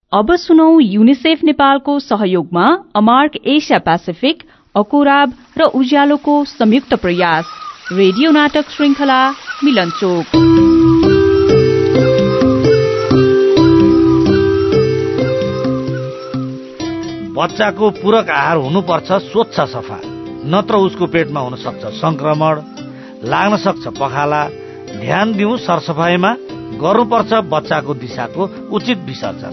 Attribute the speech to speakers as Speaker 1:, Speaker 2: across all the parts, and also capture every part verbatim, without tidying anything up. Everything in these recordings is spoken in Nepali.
Speaker 1: अब सुनौ युनिसेफ नेपालको सहयोगमा अमार्क एसिया पेसिफिक, अकोराब र उज्यालोको संयुक्त प्रयास रेडियो नाटक श्रृंखला मिलनचोक।
Speaker 2: बच्चाको पूरक आहार हुनुपर्छ स्वच्छ सफा, नत्र उसको पेटमा हुन सक्छ संक्रमण, लाग्न सक्छ पखाला। ध्यान दिउँ सरसफाइमा, गर्नुपर्छ बच्चाको दिशाको उचित विसर्जन।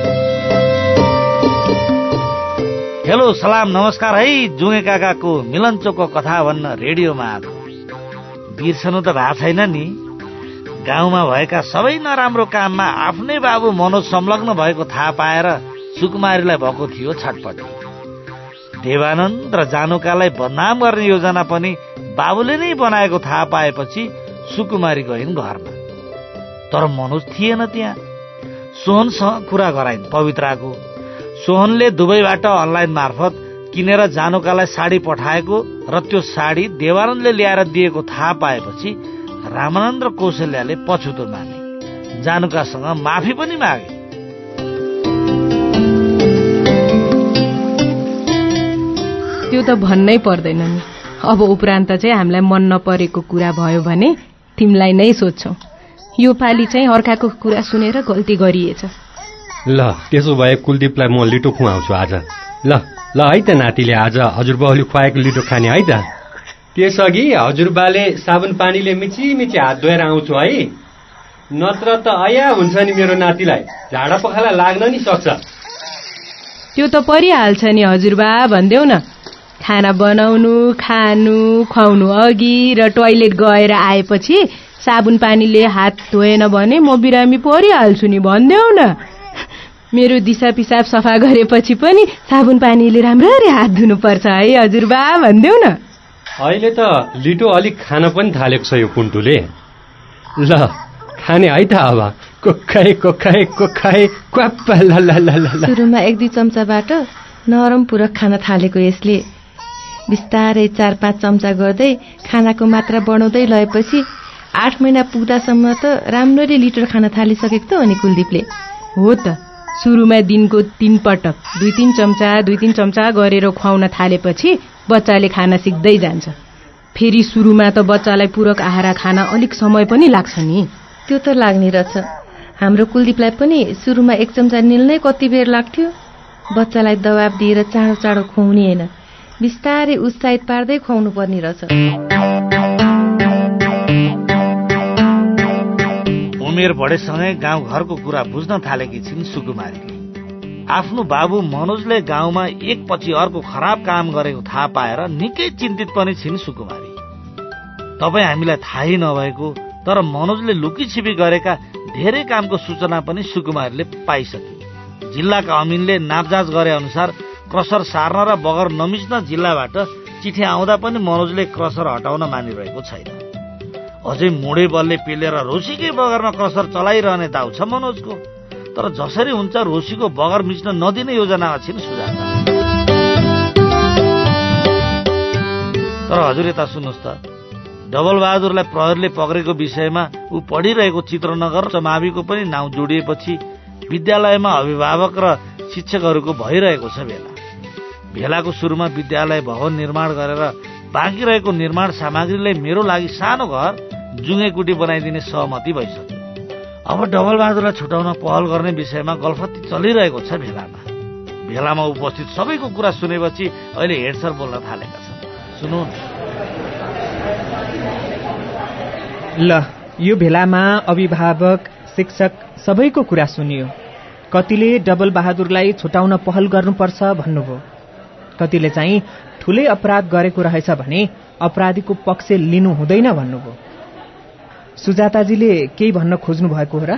Speaker 2: हेलो सलाम नमस्कार है, जुगे काकाको मिलनचोकको कथा भन्न रेडियोमा आएको। बिर्सनु त भएको छैन नि, गाउँमा भएका सबै नराम्रो काममा आफ्नै बाबु मनोज संलग्न भएको थाहा पाएर सुकुमारीलाई भएको थियो छटपटी। देवानन्द र जानुकालाई बदनाम गर्ने योजना पनि बाबुले नै बनाएको थाहा पाएपछि सुकुमारी गइन् घरमा। तर मनोज थिएन त्यहाँ। सोहनसँग कुरा गराइन् पवित्राको। सोहनले दुबईबाट अनलाइन मार्फत किनेर जानुकालाई साडी पठाएको र त्यो साडी देवानन्दले ल्याएर दिएको थाहा पाएपछि रामानन्द र कौशल्याले पछुतो माने, जानुकासँग माफी पनि मागे।
Speaker 3: त्यो त भन्नै पर्दैन नि। अब उपरान्त चाहिँ हामीलाई मन नपरेको कुरा भयो भने तिमीलाई नै सोध्छौ। यो पालि चाहिँ अर्काको कुरा सुनेर गल्ती गरिएछ।
Speaker 4: ल त्यसो भए कुलदीपलाई म लिटो खुवाउँछु आज। ल ल है त नातिले आज हजुरबाउले खुवाएको लिटो खाने है त। त्यसअघि हजुरबाले साबुन पानीले मिची मिची हात धोएर आउँछु है, नत्र त अया हुन्छ नि मेरो नातिलाई, झाडा पखाला लाग्न नि सक्छ।
Speaker 3: त्यो त परिहाल्छ नि हजुरबा, भन्देऊ न। खाना बनाउनु, खानु, खुवाउनु अघि र टोयलेट गएर आएपछि साबुन पानीले हात धोएन भने म बिरामी परिहाल्छु नि, भन्देऊ न। मेरो दिशा पिसाब सफा गरेपछि पनि साबुन पानीले राम्ररी हात धुनुपर्छ है हजुरबा, भन्देऊ न।
Speaker 4: अहिले त लिटो अलिक खान पनि थालेको छ यो कुन्टुले। ल खाने है त अब। कोखाए कोखाए कोखाए क्वाप्प। ल ल ल ल।
Speaker 5: सुरुमा एक दुई चम्चाबाट नरम पूरक खान थालेको यसले बिस्तारै चार पाँच चम्चा गर्दै खानाको मात्रा बढाउँदै लगेपछि आठ महिना पुग्दासम्म त राम्ररी लिटर खान थालिसकेको त हो नि कुलदीपले।
Speaker 3: हो त, सुरुमा दिनको तीन पटक दुई तीन चम्चा दुई तीन चम्चा गरेर खुवाउन थालेपछि बच्चाले खाना सिक्दै जान्छ। फेरि सुरुमा त बच्चालाई पूरक आहार खान अलिक समय पनि लाग्छ नि।
Speaker 5: त्यो त लाग्ने रहेछ। हाम्रो कुलदीपलाई पनि सुरुमा एक चम्चा निल्नै कति बेर लाग्थ्यो। बच्चालाई दबाब दिएर चाँडो चाँडो खुवाउने होइन, बिस्तारै उत्साहित पार्दै खुवाउनु पर्ने रहेछ।
Speaker 2: उमेर बढेसँगै गाउँघरको कुरा बुझ्न थालेकी छिन् सुकुमारीले। आफ्नो बाबु मनोजले गाउँमा एकपछि अर्को खराब काम गरेको थाहा पाएर निकै चिन्तित पनि छिन् सुकुमारी। तपाईँ हामीलाई थाहै नभएको तर मनोजले लुकीछिपी गरेका धेरै कामको सूचना पनि सुकुमारीले पाइसके। जिल्लाका अमिनले नापजाँच गरे अनुसार क्रसर सार्न र बगर नमिच्न जिल्लाबाट चिठी आउँदा पनि मनोजले क्रसर हटाउन मानिरहेको छैन। अझै मुडे बलले पेलेर रोसीकै बगरमा क्रसर चलाइरहने दाउ छ मनोजको। तर जसरी हुन्छ रोसीको बगर मिच्न नदिने योजनामा छिन् सुजाता। तर हजुर यता सुन्नुहोस् त, डबल बहादुरलाई प्रहरीले पक्रेको विषयमा ऊ पढिरहेको चित्रनगर चमाविको पनि नाउँ जोडिएपछि विद्यालयमा अभिभावक र शिक्षकहरूको भइरहेको छ भेला। भेलाको सुरुमा विद्यालय भवन निर्माण गरेर बाँकी रहेको निर्माण सामग्रीले मेरो लागि सानो घर जुङ्गे कुटी बनाइदिने सहमति भइसक्यो। अब डबल बहादुरलाई छुटाउन पहल गर्ने विषयमा गलफती चलिरहेको छ भेलामा। भेलामा उपस्थित सबैको कुरा सुनेपछि अहिले हेड सर बोल्न थालेका छन्। सुनौ न।
Speaker 6: ल यो भेलामा अभिभावक शिक्षक सबैको कुरा सुनियो। कतिले डबल बहादुरलाई छुटाउन पहल गर्नुपर्छ भन्नुभयो, कतिले चाहिँ ठूलै अपराध गरेको रहेछ भने अपराधीको पक्ष लिनु हुँदैन भन्नुभयो। सुजाताजीले केही भन्न खोज्नु भएको हो र?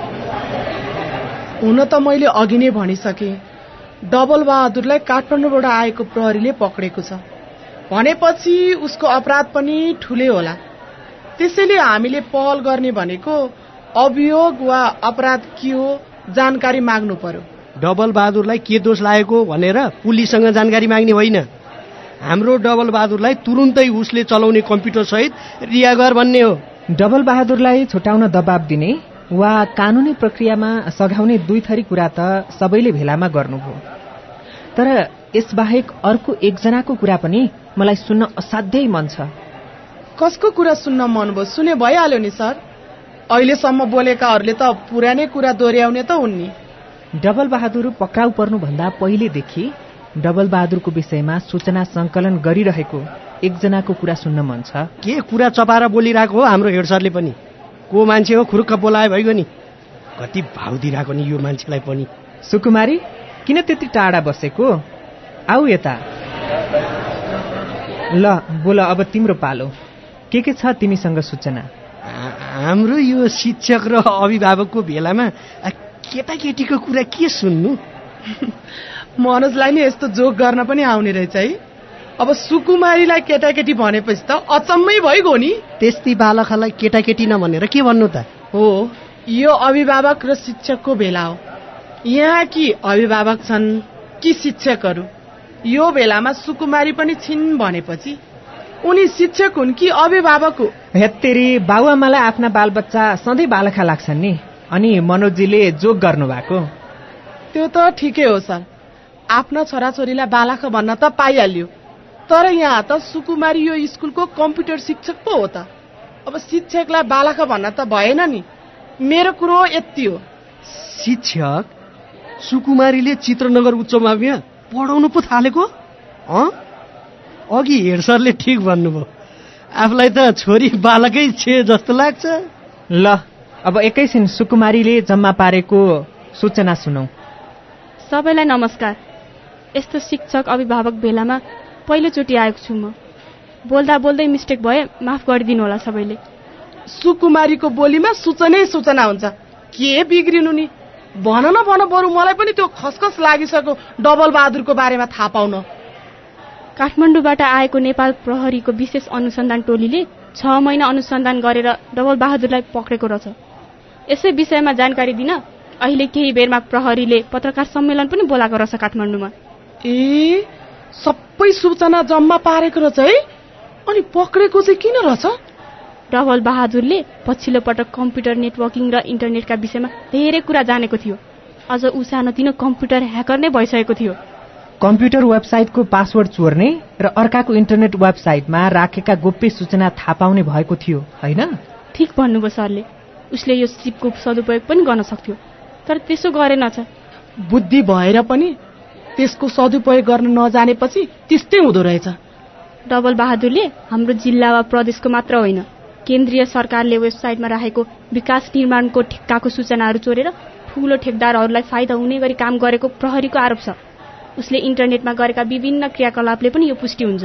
Speaker 7: हुन त मैले अघि नै भनिसके, डबल बहादुरलाई काठमाडौँबाट आएको प्रहरीले पक्रेको छ भनेपछि उसको अपराध पनि ठूलै होला। त्यसैले हामीले पहल गर्ने भनेको अभियोग वा अपराध के हो जानकारी माग्नु पर्यो।
Speaker 8: डबल बहादुरलाई के दोष लागेको भनेर पुलिससँग जानकारी माग्ने होइन। हाम्रो डबल बहादुरलाई तुरुन्तै उसले चलाउने कम्प्युटर सहित रिहा गर भन्ने हो।
Speaker 6: डबल बहादुरलाई छुटाउन दबाब दिने वा कानुनी प्रक्रियामा सघाउने दुई थरी कुरा त सबैले भेलामा गर्नुभयो, तर यसबाहेक अर्को एकजनाको कुरा पनि मलाई सुन्न असाध्यै मन छ।
Speaker 7: कसको कुरा सुन्न मन भयो? सुने भइहाल्यो नि सर। अहिलेसम्म बोलेकाहरूले त पुरानै कुरा दोहोऱ्याउने त हुन् नि।
Speaker 6: डबल बहादुर पक्राउ पर्नुभन्दा पहिलेदेखि डबल बहादुरको विषयमा सूचना सङ्कलन गरिरहेको एकजनाको कुरा सुन्न मन छ।
Speaker 8: के कुरा चपाएर बोलिरहेको हो हाम्रो हेड सरले पनि? को मान्छे हो खुरुक्क बोलाए भइगयो नि। कति भाउ दिइरहेको नि यो मान्छेलाई पनि।
Speaker 6: सुकुमारी किन त्यति टाढा बसेको? आऊ यता। ल बोल, अब तिम्रो पालो। के के छ तिमीसँग सूचना?
Speaker 8: हाम्रो यो शिक्षक र अभिभावकको भेलामा केटाकेटीको कुरा के सुन्नु?
Speaker 7: मनोजलाई नि यस्तो जोक गर्न पनि आउने रहेछ है। अब सुकुमारीलाई केटाकेटी भनेपछि त अचम्मै भइगयो नि।
Speaker 8: त्यस्तै बालकलाई केटाकेटी नभनेर के भन्नु त?
Speaker 7: हो, यो अभिभावक र शिक्षकको भेला हो। यहाँ कि अभिभावक छन् कि शिक्षकहरू। यो भेलामा सुकुमारी पनि छिन् भनेपछि उनी शिक्षक हुन् कि अभिभावक हो?
Speaker 6: हेत्तेरी, बाबुआमालाई आफ्ना बालबच्चा सधैँ बालखा लाग्छन् नि, अनि मनोजीले जोक गर्नु भएको।
Speaker 7: त्यो त ठिकै हो सर, आफ्ना छोराछोरीलाई बालखा भन्न त पाइहाल्यो, तर यहाँ त सुकुमारी यो स्कुलको कम्प्युटर शिक्षक पो हो त। अब शिक्षकलाई बालखा भन्न त भएन नि। मेरो कुरो यति हो।
Speaker 8: शिक्षक सुकुमारीले चित्रनगर उच्च माविमा पढाउनु पो थालेको? अँ, अघि हेड सरले ठिक भन्नुभयो। आफूलाई त छोरी बालकै छे जस्तो लाग्छ।
Speaker 6: ल अब एकैछिन सुकुमारीले जम्मा पारेको सूचना सुनौ।
Speaker 9: सबैलाई नमस्कार। यस्तो शिक्षक अभिभावक भेलामा पहिलोचोटि आएको छु म। बोल्दा बोल्दै मिस्टेक भए माफ गरिदिनु होला सबैले।
Speaker 7: सुकुमारीको बोलीमा सूचनै सूचना हुन्छ, के बिग्रिनु नि? भन न भन, बरु मलाई पनि त्यो खसखस लागिसक्यो डबल बहादुरको बारेमा थाहा पाउन।
Speaker 9: काठमाडौँबाट आएको नेपाल प्रहरीको विशेष अनुसन्धान टोलीले छ महिना अनुसन्धान गरेर डबल बहादुरलाई पक्रेको रहेछ। यसै विषयमा जानकारी दिन अहिले केही बेरमा प्रहरीले पत्रकार सम्मेलन पनि बोलाएको रहेछ काठमाडौँमा।
Speaker 7: ए, सबै सूचना जम्मा पारेको रहेछ है? अनि पक्रेको चाहिँ किन रहेछ?
Speaker 9: डबल बहादुरले पछिल्लो पटक कम्प्युटर नेटवर्किङ र इन्टरनेटका विषयमा धेरै कुरा जानेको थियो। अझ ऊ सानोतिनो कम्प्युटर ह्याकर नै भइसकेको थियो।
Speaker 6: कम्प्युटर वेबसाइटको पासवर्ड चोर्ने र अर्काको इन्टरनेट वेबसाइटमा राखेका गोप्य सूचना थाहा पाउने भएको थियो, होइन?
Speaker 9: ठिक भन्नुभयो सरले। उसले यो सिपको सदुपयोग पनि गर्न सक्थ्यो, तर त्यसो गरेनछ।
Speaker 7: बुद्धि भएर पनि त्यसको सदुपयोग गर्न नजानेपछि त्यस्तै हुँदो रहेछ।
Speaker 9: डबल बहादुरले हाम्रो जिल्ला वा प्रदेशको मात्र होइन, केन्द्रीय सरकारले वेबसाइटमा राखेको विकास निर्माणको ठेक्काको सूचनाहरू चोरेर ठूलो ठेकदारहरूलाई फाइदा हुने गरी काम गरेको प्रहरीको आरोप छ। उसले इन्टरनेटमा गरेका विभिन्न क्रियाकलापले पनि यो पुष्टि हुन्छ।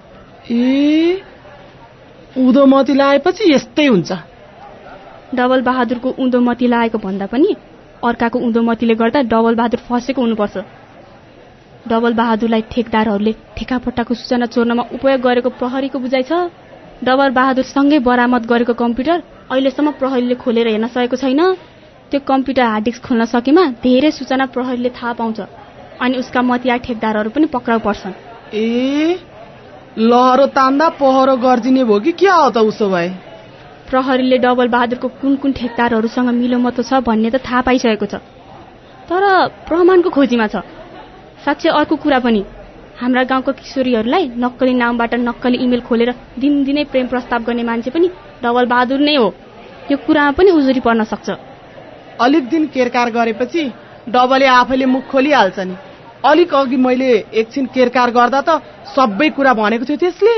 Speaker 7: ए, उँधोमती लागेपछि यस्तै हुन्छ।
Speaker 9: डबल बहादुरको उँधोमती लागेको भन्दा पनि अर्काको उँधोमतीले गर्दा डबल बहादुर फसेको हुनुपर्छ। डबल बहादुरलाई ठेकदारहरूले ठेकापट्टाको सूचना चोर्नमा उपयोग गरेको प्रहरीको बुझाइ छ। डबल बहादुरसँगै बरामद गरेको कम्प्युटर अहिलेसम्म प्रहरीले खोलेर हेर्न सकेको छैन। त्यो कम्प्युटर हार्ड डिस्क खोल्न सकेमा धेरै सूचना प्रहरीले थाहा पाउँछ, अनि उसका मतिया ठेकदारहरू पनि पक्राउ पर्छन्।
Speaker 7: ए, लहरो तान्दा पहरो गर्दिने भयो कि क्या हो त उसो भए?
Speaker 9: प्रहरीले डबल बहादुरको कुन कुन ठेकदारहरूसँग मिलोमतो छ भन्ने त थाहा पाइसकेको छ, तर प्रमाणको खोजीमा छ। साँच्चै अर्को कुरा पनि, हाम्रा गाउँको किशोरीहरूलाई नक्कली नामबाट नक्कली इमेल खोलेर दिनदिनै प्रेम प्रस्ताव गर्ने मान्छे पनि डबल बहादुर नै हो। यो कुरामा पनि उजुरी पर्न सक्छ।
Speaker 7: अलिक दिन केरकार गरेपछि डबलले आफैले मुख खोलिहाल्छ नि। अलिक अघि मैले एकछिन केरकार गर्दा त सबै कुरा भनेको थियो त्यसले।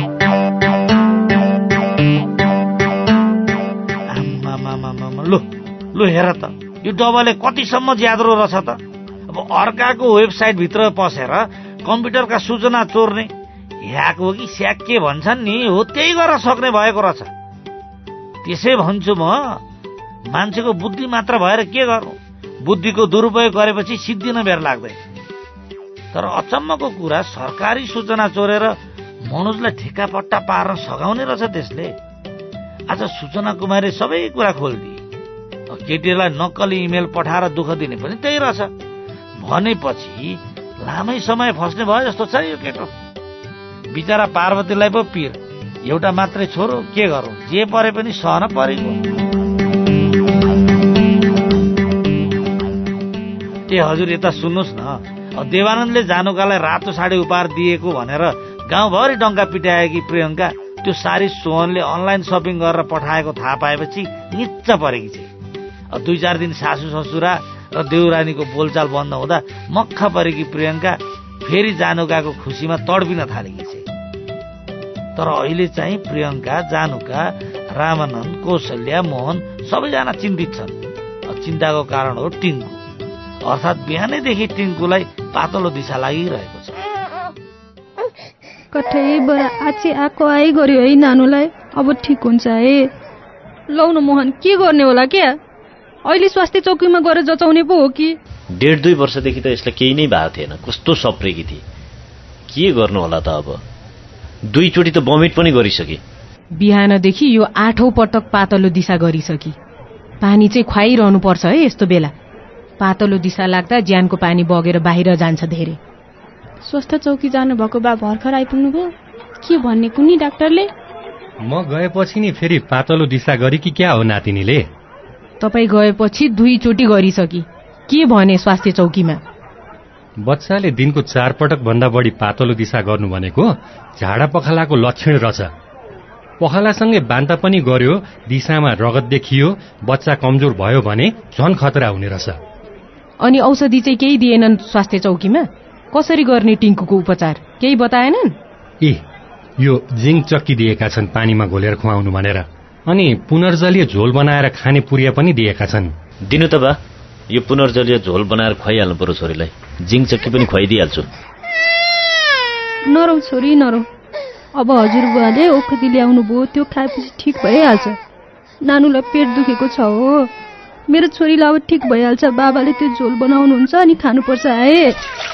Speaker 2: लु लु हेर त, यो डबलले कतिसम्म ज्याद्रो रहेछ त। अब अर्काको वेबसाइट भित्र पसेर कम्प्युटरका सूचना चोर्ने, ह्याक हो कि स्याक के भन्छन् नि, हो त्यही गर्न सक्ने भएको रहेछ। त्यसै भन्छु म, मान्छेको बुद्धि मात्र भएर के गर्नु? बुद्धिको दुरुपयोग गरेपछि सिद्धिन बेर लाग्दैन। तर अचम्मको कुरा, सरकारी सूचना चोरेर मनोजलाई ठेकापट्टा पार्न सघाउने रहेछ त्यसले। आज सूचना कुमारी सबै कुरा खोलिदिए। केटीलाई नक्कली इमेल पठाएर दुःख दिने पनि त्यही रहेछ भनेपछि लामै समय फस्ने भयो जस्तो छ यो केटो। बिचरा पार्वतीलाई पो पिर, एउटा मात्रै छोरो, के गरौँ, जे परे पनि सहन परेको। ए हजुर यता सुन्नुहोस् न, देवानन्दले जानुकालाई रातो साडी उपहार दिएको भनेर गाउँभरि डङ्का पिटाएकी प्रियङ्का त्यो सारी सोहनले अनलाइन सपिङ गरेर पठाएको थाहा पाएपछि निच्च परेकी छे। दुई चार दिन सासू ससुरा र देउरानीको बोलचाल बन्द हुँदा मक्खा परेकी प्रियङ्का फेरि जानुकाको खुसीमा तडपिन थालेकी छे। तर अहिले चाहिँ प्रियङ्का, जानुका, रामानन्द, कौशल्या, मोहन सबैजना चिन्तित छन्। चिन्ताको कारण हो टिङ्कु, अर्थात् बिहानैदेखि टिङ्कुलाई पातलो दिशा लागिरहेको छ।
Speaker 10: कठै बडा आछि आको आइ गर्यो है नानुलाई, अब ठिक हुन्छ है। लौ न मोहन, के गर्ने होला क्या? अहिले स्वास्थ्य चौकीमा गएर जचाउने पो हो कि?
Speaker 11: डेढ दुई वर्षदेखि त यसलाई केही नै भएको थिएन, कस्तो सप्रेकी थिए। के गर्नु होला त अब? दुईचोटि त बमिट पनि गरिसके।
Speaker 3: बिहानदेखि यो आठौं पटक पातलो दिशा गरिसकी। पानी चाहिँ खुवाइरहनु पर्छ है यस्तो बेला। पातलो दिशा लाग्दा ज्यानको पानी बगेर बाहिर जान्छ धेरै।
Speaker 9: स्वास्थ्य चौकी जानुभएको बा भर्खर आइपुग्नु भयो, के भन्ने कुनै डाक्टरले?
Speaker 4: म गएपछि नि फेरि पातलो दिशा गरी कि क्या हो नातिनीले?
Speaker 3: तपाईँ गएपछि दुईचोटि गरिसकी। के भने स्वास्थ्य चौकीमा?
Speaker 4: बच्चाले दिनको चार पटक भन्दा बढी पातलो दिशा गर्नु भनेको झाडा पखालाको लक्षण रहेछ। पखालासँगै बान्ता पनि गर्यो, दिशामा रगत देखियो, बच्चा कमजोर भयो भने झन खतरा हुने रहेछ।
Speaker 3: अनि औषधि चाहिँ केही दिएनन् स्वास्थ्य चौकीमा? कसरी गर्ने टिङ्कुको उपचार केही बताएनन्?
Speaker 4: ए यो जिङ्क चक्की दिएका छन् पानीमा घोलेर खुवाउनु भनेर, अनि पुनर्जलीय झोल बनाएर खाने पुरिया पनि दिएका छन्।
Speaker 11: दिनु त बा, यो पुनर्जलीय झोल बनाएर खुवाइहाल्नु पर्यो छोरीलाई। जिङ्क चक्की पनि खुवाइदिइहाल्छु।
Speaker 10: नरौ छोरी नरौ, अब हजुरबुवाले ओखती ल्याउनु भयो, त्यो खाएपछि ठिक भइहाल्छ। नानुलाई पेट दुखेको छ हो, मेरो छोरीलाई अब ठिक भइहाल्छ। बाबाले त्यो झोल बनाउनुहुन्छ अनि खानुपर्छ है।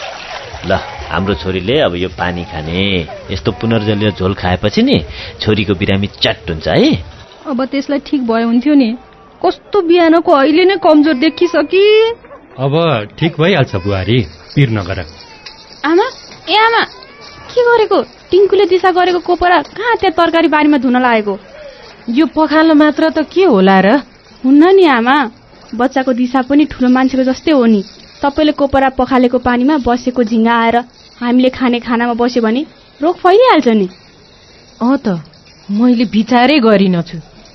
Speaker 11: ल हाम्रो छोरीले अब यो पानी खाने, यस्तो पुनर्जलीय झोल खाएपछि नि छोरीको बिरामी चट हुन्छ है।
Speaker 10: अब त्यसलाई ठिक भयो हुन्थ्यो नि, कस्तो बिहानको अहिले नै कमजोर देखिसकी।
Speaker 4: अब ठिक भइहाल्छ बुहारी, पिर नगर।
Speaker 9: आमा, ए आमा, के गरेको? टिङ्कुले दिशा गरेको कोपरा कहाँ त्यहाँ तरकारी बारीमा धुन लागेको?
Speaker 3: यो पखाल्न मात्र त के होला र?
Speaker 9: हुन्न नि आमा, बच्चाको दिशा पनि ठुलो मान्छेको जस्तै हो नि। तपाईँले कोपरा पखालेको पानीमा बसेको झिङ्गा आएर हामीले खाने खानामा बस्यो भने रोग फैलिहाल्छ नि।
Speaker 3: अँ त, मैले विचारै गरिनछु।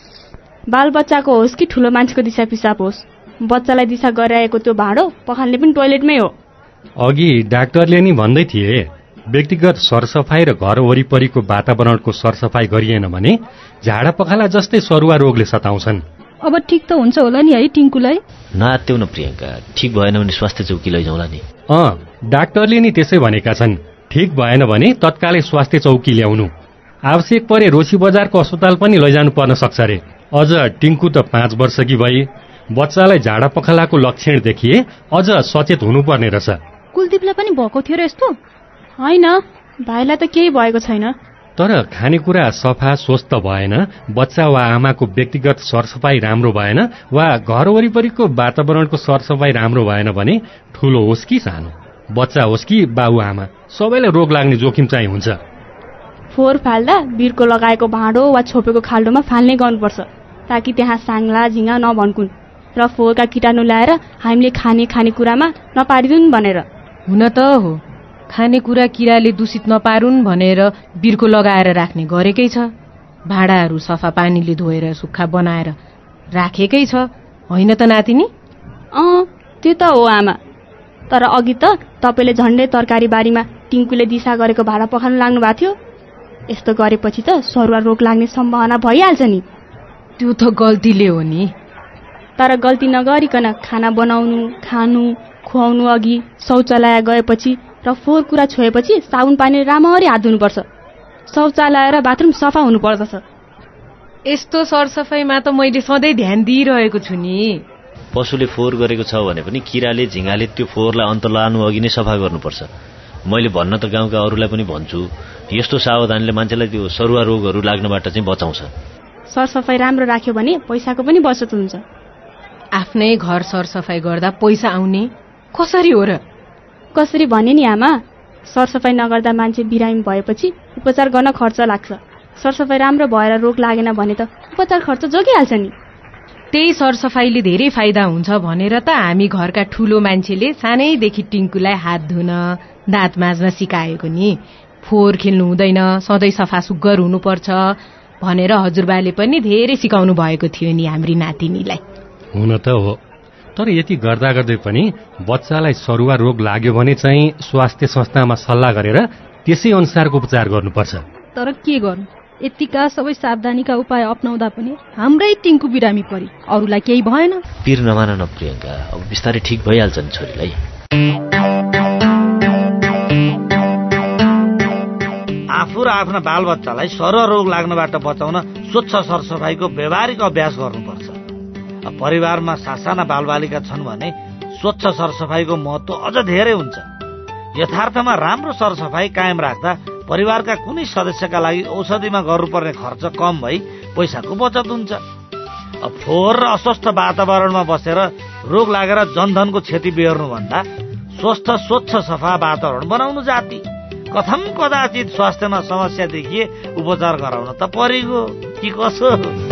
Speaker 9: बालबच्चाको होस् कि ठुलो मान्छेको दिशा पिसाब होस्, बच्चालाई दिशा गराएको त्यो भाँडो पखाल्ने पनि टोयलेटमै हो।
Speaker 4: अघि डाक्टरले नि भन्दै थिए, व्यक्तिगत सरसफाई र घर वरिपरिको वातावरणको सरसफाई गरिएन भने झाडा पखाला जस्तै सरुवा रोगले सताउँछन्।
Speaker 10: अब ठिक त हुन्छ होला नि है टिङ्कुलाई?
Speaker 11: नआत्तेउ न प्रियङ्का, ठिक भएन भने स्वास्थ्य चौकी लैजाउँला नि।
Speaker 4: अँ, डाक्टरले नि त्यसै भनेका छन्। ठिक भएन भने तत्कालै स्वास्थ्य चौकी ल्याउनु, आवश्यक परे रोशी बजारको अस्पताल पनि लैजानु पर्न सक्छ रे। अझ टिङ्कु त पाँच वर्षकी भई, बच्चालाई झाडा पखालाको लक्षण देखिए अझ सचेत हुनुपर्ने रहेछ।
Speaker 10: कुलदीपलाई पनि भएको थियो र यस्तो?
Speaker 9: होइन, भाइलाई त केही भएको छैन।
Speaker 4: तर खानेकुरा सफा स्वस्थ भएन, बच्चा वा आमाको व्यक्तिगत सरसफाई राम्रो भएन, वा घर वरिपरिको वातावरणको सरसफाई राम्रो भएन भने ठुलो होस् कि सानो, बच्चा होस् कि बाउ आमा, सबैलाई रोग लाग्ने जोखिम चाहिँ हुन्छ।
Speaker 9: फोहोर फाल्दा बिर्को लगाएको भाँडो वा छोपेको खाल्डोमा फाल्ने गर्नुपर्छ, ताकि त्यहाँ साङ्ला झिङ्गा नभन्कुन् र फोहोरका कीटाणु ल्याएर हामीले खाने खानेकुरामा नपारिदिउन् भनेर।
Speaker 3: हुन त हो, खानेकुरा किराले दूषित नपारुन् भनेर बिर्को लगाएर राख्ने गरेकै छ। भाँडाहरू सफा पानीले धोएर सुक्खा बनाएर राखेकै छ, होइन त नातिनी?
Speaker 9: अँ, त्यो त हो आमा। तर अघि त तपाईँले झन्डै तरकारी बारीमा टिङ्कुले दिशा गरेको भाँडा पखाल्न लाग्नु भएको थियो। यस्तो गरेपछि त सरुवा रोग लाग्ने सम्भावना भइहाल्छ नि।
Speaker 3: त्यो त गल्तीले हो नि।
Speaker 9: तर गल्ती नगरिकन खाना बनाउनु, खानु, खुवाउनु अघि शौचालय गएपछि र फोहोर कुरा छोएपछि साबुन पानीले राम्ररी हात धुनुपर्छ। शौचालय र बाथरुम सफा हुनुपर्दछ।
Speaker 3: यस्तो सरसफाइमा त मैले सधैँ ध्यान दिइरहेको छु नि।
Speaker 11: पशुले फोहोर गरेको छ भने पनि किराले झिङ्गाले त्यो फोहोरलाई अन्त लानु अघि नै सफा गर्नुपर्छ। मैले भन्न त गाउँका अरूलाई पनि भन्छु, यस्तो सावधानीले मान्छेलाई त्यो सरुवा रोगहरू लाग्नबाट चाहिँ बचाउँछ।
Speaker 9: सरसफाई राम्रो राख्यो भने पैसाको पनि बचत हुन्छ।
Speaker 3: आफ्नै घर सरसफाई गर्दा पैसा आउने कसरी हो र?
Speaker 9: कसरी भने नि आमा, सरसफाई नगर्दा मान्छे बिरामी भएपछि उपचार गर्न खर्च लाग्छ। सरसफाई राम्रो भएर रोग लागेन भने त उपचार खर्च जोगिहाल्छ नि।
Speaker 3: त्यही सरसफाइले धेरै फाइदा हुन्छ भनेर त हामी घरका ठूलो मान्छेले सानैदेखि टिङ्कुलाई हात धुन दाँत माझ्न सिकाएको नि। फोहोर खेल्नु हुँदैन, सधैँ सफा सुग्घर हुनुपर्छ भनेर हजुरबाले पनि धेरै सिकाउनु भएको थियो नि हाम्री नातिनीलाई।
Speaker 4: हुन त हो, तर यति गर्दा गर्दै पनि बच्चालाई सरुवा रोग लाग्यो भने चाहिँ स्वास्थ्य संस्थामा सल्लाह गरेर त्यसै अनुसारको उपचार गर्नुपर्छ।
Speaker 10: तर के गर्नु, यतिका सबै सावधानीका उपाय अपनाउँदा पनि हाम्रै टिङ्कु बिरामी परी, अरूलाई केही भएन।
Speaker 11: पिर नमान न प्रियङ्का, अब बिस्तारै ठिक भइहाल्छ नि छोरीलाई।
Speaker 2: आफू र आफ्ना बालबच्चालाई सरुवा रोग लाग्नबाट बचाउन स्वच्छ सरसफाइको व्यावहारिक अभ्यास गर्नुपर्छ। परिवारमा सासाना बालबालिका छन् भने स्वच्छ सरसफाइको महत्त्व अझ धेरै हुन्छ। यथार्थमा राम्रो सरसफाइ कायम राख्दा परिवारका कुनै सदस्यका लागि औषधिमा गर्नुपर्ने खर्च कम भई पैसाको बचत हुन्छ। फोहोर र अस्वस्थ वातावरणमा बसेर रोग लागेर जनधनको क्षति बेहोर्नुभन्दा स्वस्थ स्वच्छ सफा वातावरण बनाउनु जाति। कथम कदाचित स्वास्थ्यमा समस्या देखिए उपचार गराउन त परिगयो कि कसो।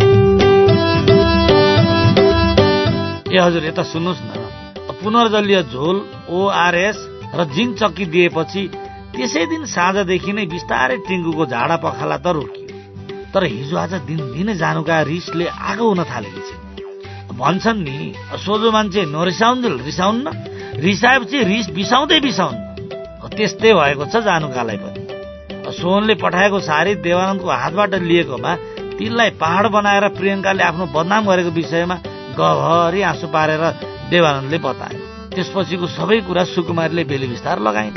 Speaker 2: ए हजुर, यता सुन्नुहोस् न, पुनर्जलीय झोल, ओआरएस र जिङ्क चक्की दिएपछि त्यसै दिन साँझदेखि नै बिस्तारै टिङ्कुको झाडा पखाला त रोकियो। तर हिजो आज दिनदिनै जानुका रिसले आगो हुन थालेको छ। भन्छन् नि, सोझो मान्छे नरिसाउन्जेल रिसाउन्न, रिसाएपछि रिस बिसाउँदै बिसाउन्न। त्यस्तै भएको छ जानुकालाई पनि। सोहनले पठाएको सारी देवानन्दको हातबाट लिएकोमा तिनलाई पहाड बनाएर प्रियङ्काले आफ्नो बदनाम गरेको विषयमा गभरी आँसु पारेर देवानन्दले बताए। त्यसपछिको सबै कुरा सुकुमारीले बेली बिस्तार लगाइन्।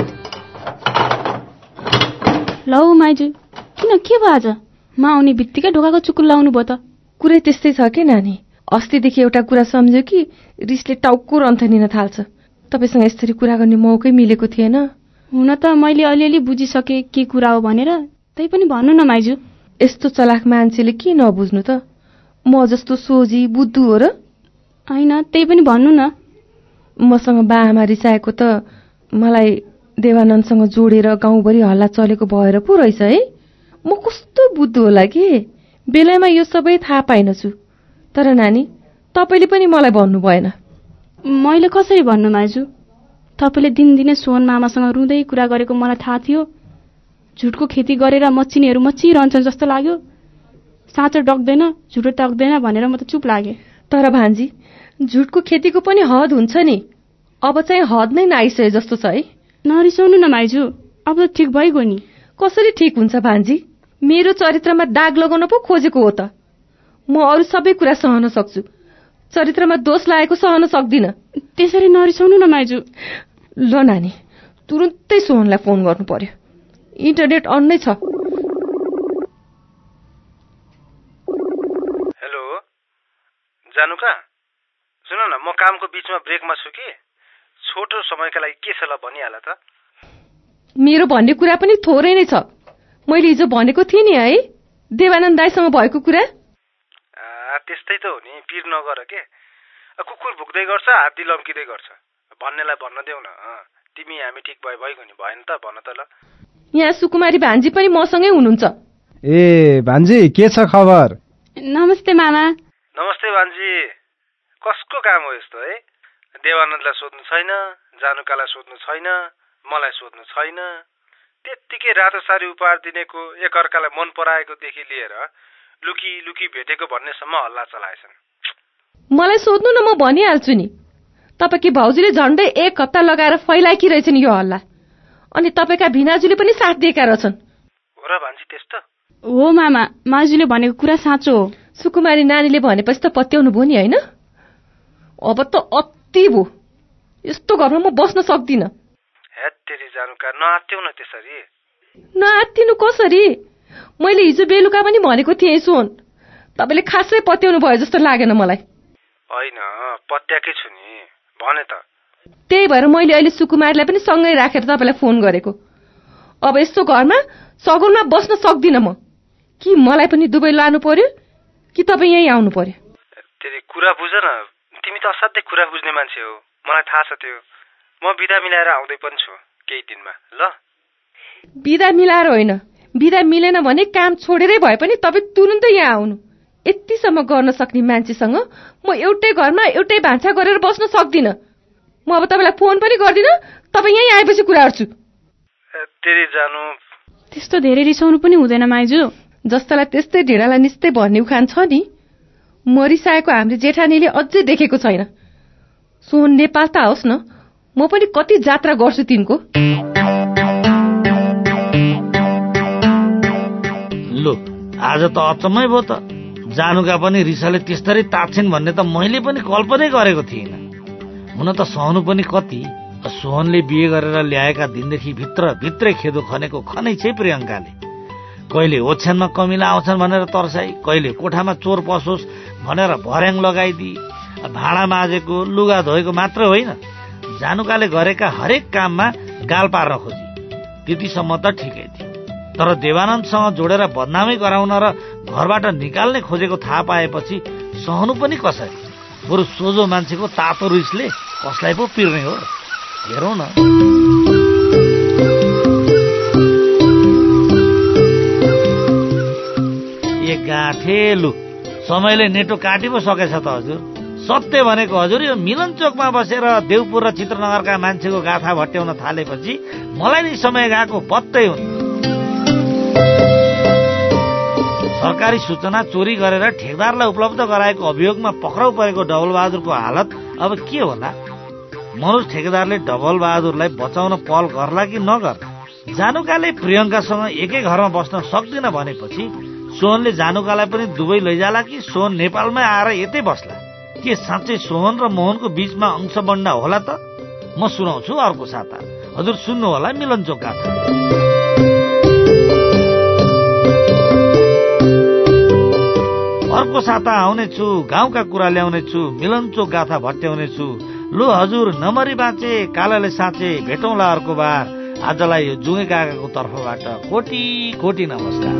Speaker 9: लौ माइजू, किन के भयो आज? म आउने बित्तिकै ढोकाको चुकुल लाउनु भयो त।
Speaker 5: कुरै त्यस्तै छ के नानी, अस्तिदेखि एउटा कुरा सम्झ्यो कि रिसले टाउको रन्थनिन थाल्छ। तपाईँसँग यसरी कुरा गर्ने मौकै मिलेको थिएन।
Speaker 9: हुन त मैले अलिअलि बुझिसके के कुरा हो भनेर, तै पनि भन्नु न माइजू।
Speaker 5: यस्तो चलाक मान्छेले के नबुझ्नु त? म जस्तो सोझी बुद्धु हो र?
Speaker 9: होइन, त्यही पनि भन्नु न।
Speaker 5: मसँग बाआमा रिसाएको त मलाई देवानन्दसँग जोडेर गाउँभरि हल्ला चलेको भएर पो रहेछ है। म कस्तो बुद्धु होला कि बेलामा यो सबै थाहा पाइनछु। तर नानी, तपाईँले पनि मलाई भन्नु भएन।
Speaker 9: मैले कसरी भन्नु माइजू? तपाईँले दिनदिनै सोहन मामासँग रुँदै कुरा गरेको मलाई थाहा थियो। झुटको खेती गरेर मच्चिनेहरू मच्चिरहन्छन् जस्तो लाग्यो। साँचो डक्दैन, झुटो टक्दैन भनेर म त चुप लागे।
Speaker 5: तर भान्जी, झुटको खेतीको पनि हद हुन्छ नि। अब चाहिँ हद नै नआइसके जस्तो छ है।
Speaker 9: नरिसाउनु न माइजू, अब त ठिक भइगयो नि।
Speaker 5: कसरी ठिक हुन्छ भान्जी? मेरो चरित्रमा दाग लगाउन पो खोजेको हो त। म अरू सबै कुरा सहन सक्छु, चरित्रमा दोष लागेको सहन सक्दिन।
Speaker 9: त्यसरी नरिसाउनु न माइजू।
Speaker 5: ल नानी, तुरुन्तै सोहनलाई फोन गर्नु पर्यो। इन्टरनेट अन नै छ।
Speaker 12: हेलो जानुका, सुन न, म कामको बीचमा ब्रेकमा छु कि छोटो समयका लागि के छ ल भनिहाल त।
Speaker 5: मेरो भन्ने कुरा पनि थोरै नै छ। मैले हिजो भनेको थिएँ नि है, देवानन्द दाइसँग भएको कुरा।
Speaker 12: त्यस्तै त हो नि, पिर नगर के। कुकुर भुक्दै गर्छ, हात्ती लम्किँदै गर्छ भन्नेलाई भन्न देऊ न। तिमी हामी ठिक भयो भइगयो नि, भएन त भन त ल।
Speaker 5: यहाँ सुकुमारी भान्जी पनि मसँगै हुनुहुन्छ।
Speaker 13: ए भान्जी, के छ खबर?
Speaker 9: नमस्ते मामा।
Speaker 12: नमस्ते भान्जी। कसको काम हो यस्तो है? देवानन्दलाई सोध्नु छैन, जानुकालाई सोध्नु छैन, मलाई सोध्नु छैन। त्यत्तिकै रातो सारी उपहार दिनेको, एकअर्कालाई मन पराएकोदेखि लिएर लुकी लुकी भेटेको भन्नेसम्म हल्ला चलाएछन्।
Speaker 5: मलाई सोध्नु न, म भनिहाल्छु नि। तपाईँकी भाउजूले झन्डै एक हप्ता लगाएर फैलाएकी रहेछन् यो हल्ला। अनि तपाईँका भिनाजुले पनि साथ दिएका रहेछन्।
Speaker 12: हो र भान्जी त्यस्तो?
Speaker 9: हो मामा, माजुले भनेको कुरा साँचो हो।
Speaker 5: सुकुमारी नानीले भनेपछि त पत्याउनु भयो नि होइन? अब त अति भयो। यस्तो घरमा म बस्न सक्दिनँ।
Speaker 12: हेत्तेरी जानुका, नआत्त्यौ न त्यसरी।
Speaker 5: नआत्तिनु कसरी? मैले हिजो बेलुका पनि भनेको थिएँ सोन, तपाईँले खासै पत्याउनु भयो जस्तो लागेन मलाई।
Speaker 12: होइन, पत्याकै छु नि, भने त।
Speaker 5: त्यही भएर मैले अहिले सुकुमारलाई पनि सँगै राखेर तपाईँलाई फोन गरेको। अब यस्तो घरमा सगुनमा बस्न सक्दिनँ म। कि मलाई पनि दुबई लानु पर्यो कि तपाईँ यहीँ आउनु पर्यो?
Speaker 12: तेरी कुरा बुझ न, तिमी त असाध्यै कुरा बुझ्ने मान्छे हो, मलाई थाहा छ त्यो। म बिदा मिलाएर आउँदै पनि छु केही दिनमा ल।
Speaker 5: बिदा मिलाएर होइन, बिदा मिलेन भने काम छोडेरै भए पनि तपाईँ तुरुन्तै यहाँ आउनु। यतिसम्म गर्न सक्ने मान्छेसँग म एउटै घरमा एउटै भान्सा गरेर बस्न सक्दिनँ। म अब तपाईँलाई फोन पनि गर्दिनँ, तपाईँ यहीँ आएपछि कुरा गर्छु।
Speaker 12: तेरी जानु
Speaker 9: त्यस्तो धेरै रिसाउनु पनि हुँदैन माइजू।
Speaker 5: जस्तालाई त्यस्तै ढिँडालाई निस्तै भन्ने उखान छ नि, मरिसाएको हाम्रो जेठानीले अझै देखेको छैन। सोहन नेपाल त आओस् न, म पनि कति जात्रा गर्छु तिनको।
Speaker 2: लु आज त अचम्मै भयो त, जानुका पनि रिसाले त्यस्तरी तात्छिन् भन्ने त मैले पनि कल्पनै गरेको थिइनँ। हुन त सहनु पनि कति, सोहनले बिहे गरेर ल्याएका दिनदेखि भित्र भित्रै खेदो खनेको खनै छ प्रियङ्काले। कहिले ओछ्यानमा कमिला आउँछन् भनेर तर्साई, कहिले कोठामा चोर पसोस् भनेर भर्याङ लगाइदिई, भाँडा माझेको लुगा धोएको मात्र होइन, जानुकाले गरेका हरेक काममा गाल पार्न खोजी। त्यतिसम्म त ठिकै थियो, तर देवानन्दसँग जोडेर बदनामै गराउन र घरबाट निकाल्ने खोजेको थाहा पाएपछि सहनु पनि कसरी। बरु सोझो मान्छेको तातो रिसले कसलाई पो पिर्ने हो। हेरौँ न। ए गाँठेलु, समयले नेटो काटि पो सकेछ त हजुर। सत्य भनेको हजुर, यो मिलन चोकमा बसेर देवपुर र चित्रनगरका मान्छेको गाथा भट्ट्याउन थालेपछि मलाई नै समय गएको पत्तै हुन्न। सरकारी सूचना चोरी गरेर ठेकदारलाई उपलब्ध गराएको अभियोगमा पक्राउ परेको डबल बहादुरको हालत अब के होला। मनोज ठेकेदारले डबल बहादुरलाई बचाउन पहल गर्ला कि नगर्ला। जानुकाले प्रियङ्कासँग एकै घरमा बस्न सक्दिन भनेपछि सोहनले जानुकालाई पनि दुबई लैजाला कि सोहन नेपालमै आएर यतै बस्ला। के साँच्चै सोहन र मोहनको बीचमा अंशबन्डा होला त? म सुनाउँछु अर्को साता। हजुर सुन्नु होला मिलन चोक गाथा। अर्को साता आउनेछु, गाउँका कुरा ल्याउनेछु, मिलन चोक गाथा भट्ट्याउनेछु। लो हजुर, नमरी बाँचे कालाले साँचे, भेटौँला अर्को बार। आजलाई यो जुगे काकाको तर्फबाट कोटी कोटी नमस्कार।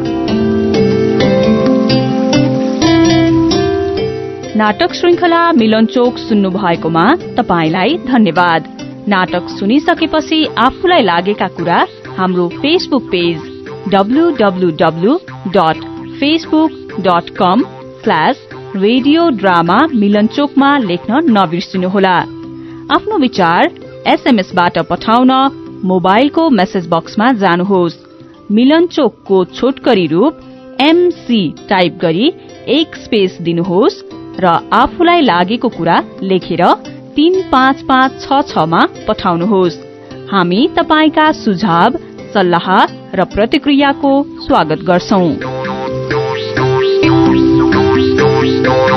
Speaker 1: नाटक श्रृङ्खला मिलनचोक सुन्नु भएकोमा तपाईलाई धन्यवाद। नाटक सुनिसकेपछि आफूलाई लागेका कुरा हाम्रो Facebook page W W W dot Facebook dot com slash radio drama मिलनचोकमा लेख्न नबिर्सिनुहोला। आफ्नो विचार एसएमएसबाट पठाउन मोबाइलको मेसेज बक्समा जानुहोस्। मिलनचोकको छोटकरी रूप एमसी टाइप गरी एक स्पेस दिनुहोस् र आफूलाई लागेको कुरा लेखेर तीन पाँच पाँच छ छमा पठाउनुहोस्। हामी तपाईका सुझाव, सल्लाह र प्रतिक्रियाको स्वागत गर्छौं।